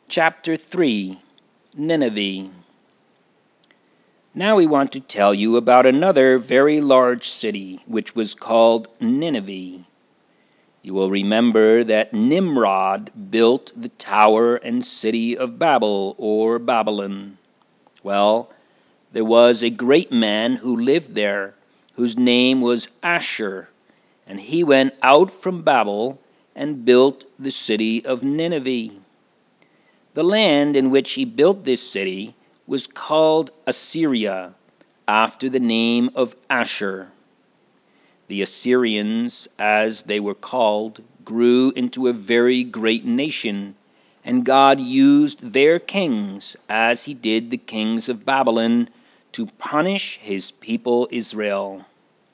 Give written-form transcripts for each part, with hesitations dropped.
Chapter 3, Nineveh. Now we want to tell you about another very large city, which was called Nineveh. You will remember that Nimrod built the tower and city of Babel, or Babylon. Well, there was a great man who lived there, whose name was Asshur, and he went out from Babel and built the city of Nineveh. The land in which he built this city was called Assyria, after the name of Asshur. The Assyrians, as they were called, grew into a very great nation, and God used their kings, as he did the kings of Babylon, to punish his people Israel.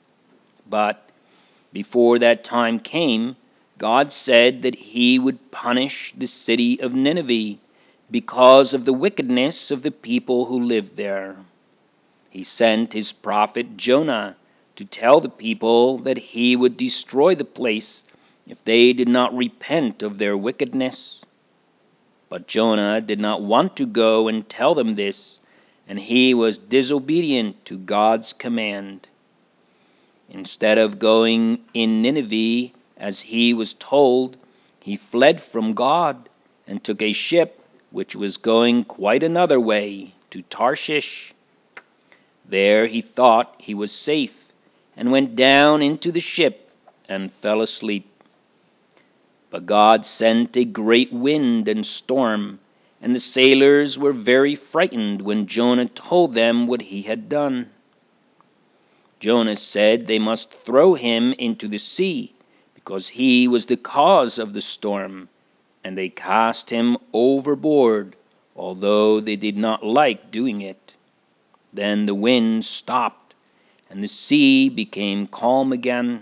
But before that time came, God said that he would punish the city of Nineveh because of the wickedness of the people who lived there. He sent his prophet Jonah to tell the people that he would destroy the place if they did not repent of their wickedness. But Jonah did not want to go and tell them this, and he was disobedient to God's command. Instead of going in Nineveh as he was told, he fled from God and took a ship which was going quite another way, to Tarshish. There he thought he was safe, and went down into the ship and fell asleep. But God sent a great wind and storm, and the sailors were very frightened when Jonah told them what he had done. Jonah said they must throw him into the sea, because he was the cause of the storm, and they cast him overboard, although they did not like doing it. Then the wind stopped, and the sea became calm again.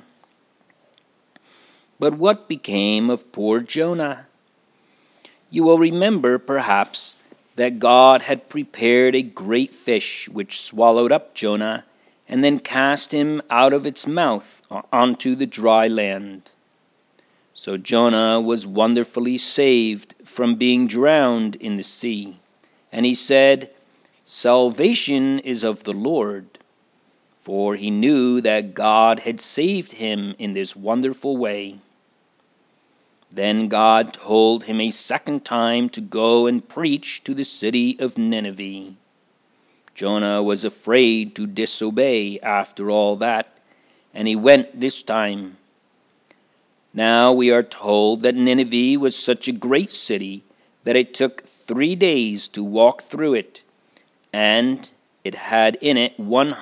But what became of poor Jonah? You will remember, perhaps, that God had prepared a great fish which swallowed up Jonah, and then cast him out of its mouth onto the dry land. So Jonah was wonderfully saved from being drowned in the sea. And he said, "Salvation is of the Lord," for he knew that God had saved him in this wonderful way. Then God told him a second time to go and preach to the city of Nineveh. Jonah was afraid to disobey after all that, and he went this time. Now we are told that Nineveh was such a great city that it took 3 days to walk through it, and it had in it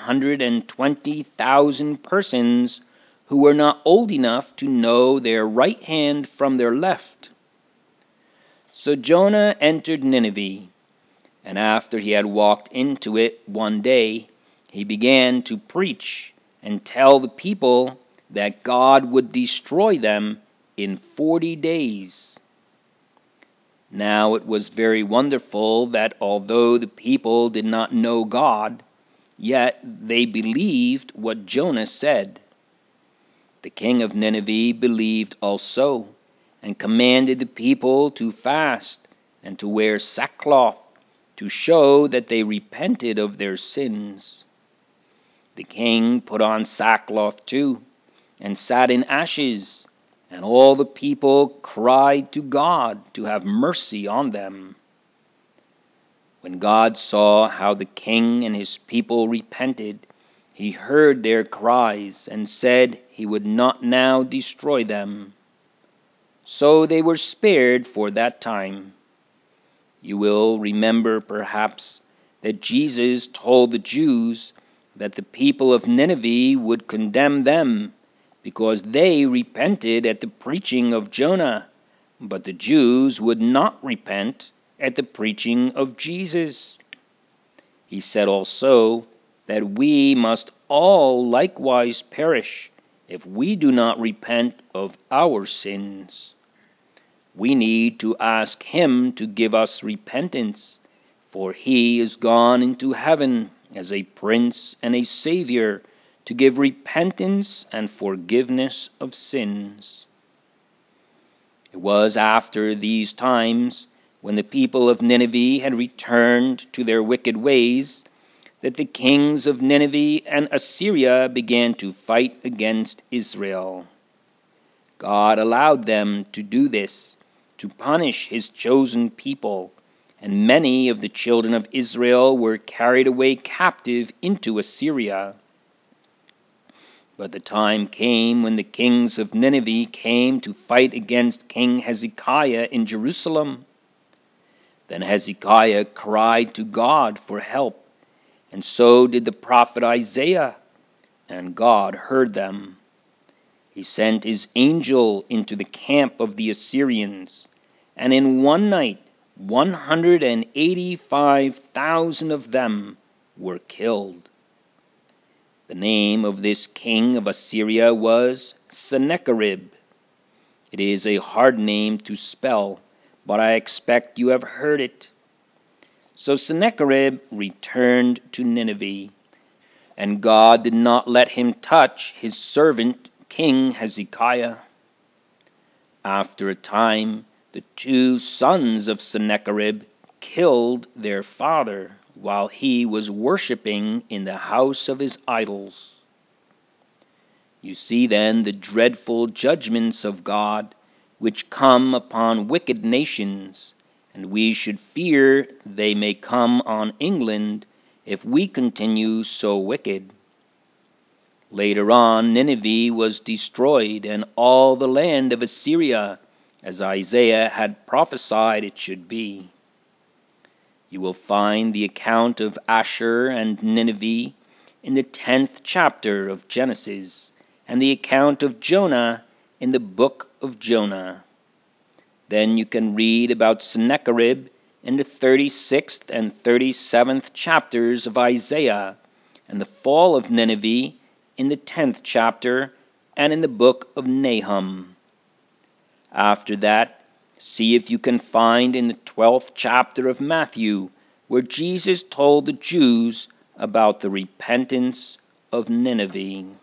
120,000 persons who were not old enough to know their right hand from their left. So Jonah entered Nineveh, and after he had walked into it one day, he began to preach and tell the people that God would destroy them in 40 days. Now it was very wonderful that although the people did not know God, yet they believed what Jonah said. The king of Nineveh believed also, and commanded the people to fast and to wear sackcloth, to show that they repented of their sins. The king put on sackcloth too, and sat in ashes, and all the people cried to God to have mercy on them. When God saw how the king and his people repented, he heard their cries, and said he would not now destroy them. So they were spared for that time. You will remember, perhaps, that Jesus told the Jews that the people of Nineveh would condemn them, because they repented at the preaching of Jonah, but the Jews would not repent at the preaching of Jesus. He said also that we must all likewise perish if we do not repent of our sins. We need to ask him to give us repentance, for he is gone into heaven as a prince and a savior, to give repentance and forgiveness of sins. It was after these times when the people of Nineveh had returned to their wicked ways, that the kings of Nineveh and Assyria began to fight against Israel. God allowed them to do this, to punish his chosen people, and many of the children of Israel were carried away captive into Assyria. But the time came when the kings of Nineveh came to fight against King Hezekiah in Jerusalem. Then Hezekiah cried to God for help, and so did the prophet Isaiah, and God heard them. He sent his angel into the camp of the Assyrians, and in one night 185,000 of them were killed. The name of this king of Assyria was Sennacherib. It is a hard name to spell, but I expect you have heard it. So Sennacherib returned to Nineveh, and God did not let him touch his servant King Hezekiah. After a time, the two sons of Sennacherib killed their father while he was worshipping in the house of his idols. You see then the dreadful judgments of God which come upon wicked nations, and we should fear they may come on England if we continue so wicked. Later on, Nineveh was destroyed, and all the land of Assyria, as Isaiah had prophesied it should be. You will find the account of Asshur and Nineveh in the 10th chapter of Genesis, and the account of Jonah in the book of Jonah. Then you can read about Sennacherib in the 36th and 37th chapters of Isaiah, and the fall of Nineveh in the 10th chapter and in the book of Nahum. After that, see if you can find in the 12th chapter of Matthew where Jesus told the Jews about the repentance of Nineveh.